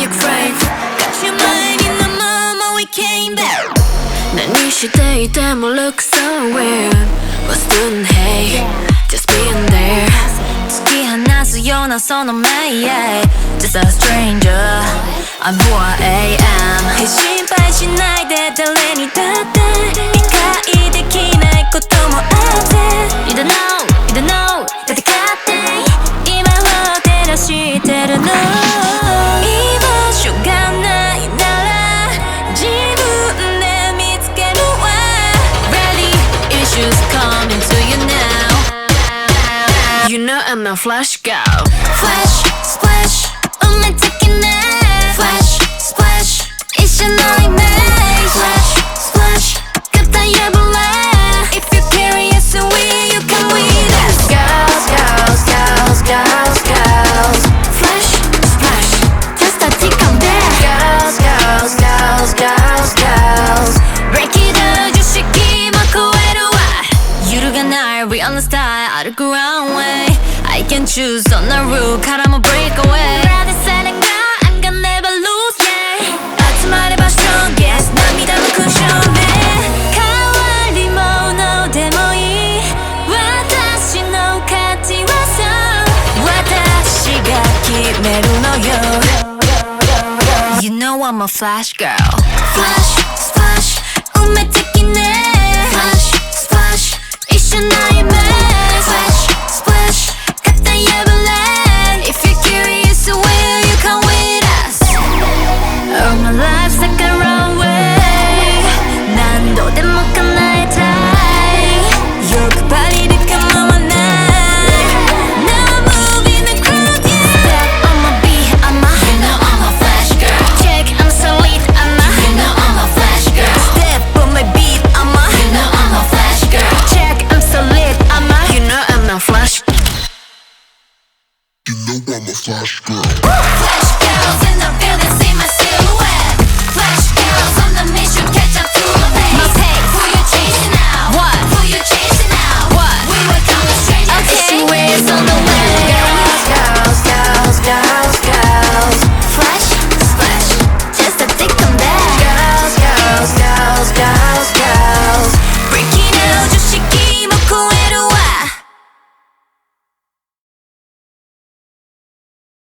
like friends. Got your mind in the moment we came back. 난 이 시대에 때문에 look so weird. Was doing hey, just being there. 특히 하나 수요나서 너 매일 just a stranger. I'm who I am. 心配しないで誰にだって理解できないこともあって You don't know, you don't know だって勝手に今を照らしてるの居場所がないなら自分で見つけるわ Ready, issues coming to you now You know I'm a flash girl Flash, splash 운만 ticking Flash, splash it's your nightmare Flash, splash 급다야 불러 If you're curious and we you come with us Girls, girls, girls, girls, girls Flash, splash just a tick on that Girls, girls, girls, girls, girls Break it down 주식이 많고 외로워 유루가 날 위한 style out of the wrong way I can choose on the route 가라면 break away Rather setting go I'm gonna never lose yeah 말해봐 strongest 난 믿어도 쿠션해 가와리 모노 데모이 와다시 너 같이 와서 와다시가 기회로 너요 You know I'm a flash girl Flash, splash 운만 ticking Flash, splash it's your nightmare Flash, splash 갖다야 불러 If you're curious will you come with us All my life's like a runway 난 도대목한 나의 type 욕발이 느껴만 날 Now moving the crowd yeah Step on my beat I'm a You know I'm a flash girl Check I'm solid I'm a You know I'm a flash girl Step on my beat I'm a You know I'm a flash girl Check I'm solid I'm a You know I'm a flash You know I'm a flash